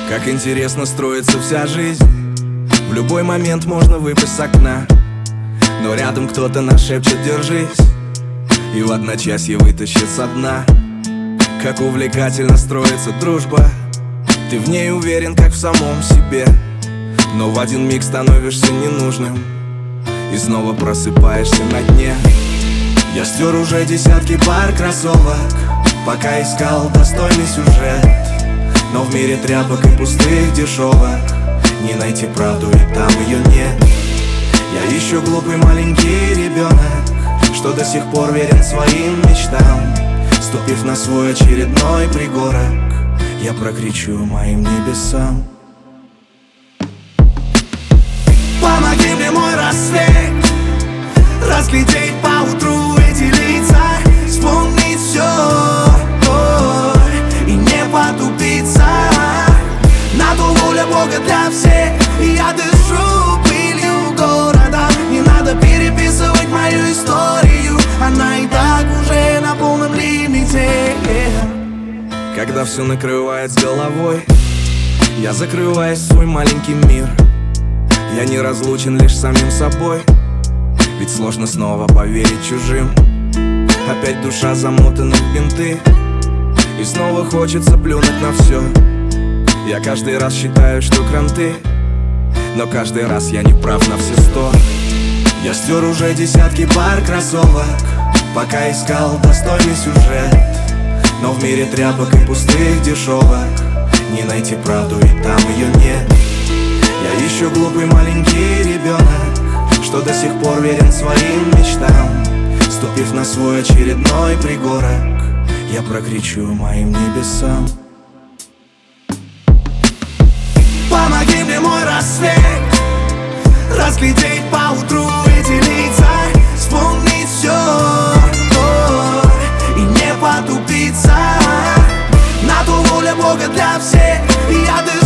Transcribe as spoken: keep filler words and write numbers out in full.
Как интересно строится вся жизнь. В любой момент можно выпасть с окна, но рядом кто-то нашепчет «держись» и в одночасье вытащит со дна. Как увлекательно строится дружба. Ты в ней уверен, как в самом себе, но в один миг становишься ненужным и снова просыпаешься на дне. Я стер уже десятки пар кроссовок, пока искал достойный сюжет. Но в мире тряпок и пустых дешевок не найти правду, и там ее нет. Я ищу глупый маленький ребенок, что до сих пор верен своим мечтам. Ступив на свой очередной пригорок, я прокричу моим небесам: помоги мне, мой рассвет, разглядеть поутру эти лица, вспомнить все и не потупиться. На то воля Бога для всех, и я дышу пылью города. Не надо переписывать мою историю, она и так уже на полном лимите. Когда все накрывает с головой, я закрываюсь в свой маленький мир. Я не разлучен лишь с самим собой, ведь сложно снова поверить чужим. Опять душа замотана в бинты, и снова хочется плюнуть на все. Я каждый раз считаю, что кранты, но каждый раз я не прав на все сто. Я стер уже десятки пар кроссовок, пока искал достойный сюжет. Но в мире тряпок и пустых дешевок не найти правду, и там ее нет. Я ищу глупый маленький ребенок, что до сих пор верен своим мечтам. Ступив на свой очередной пригорок, я прокричу моим небесам: помоги мне, мой рассвет, разглядеть поутру эти лица, вспомнить все и не потупиться. На то воля Бога для всех, и я дышу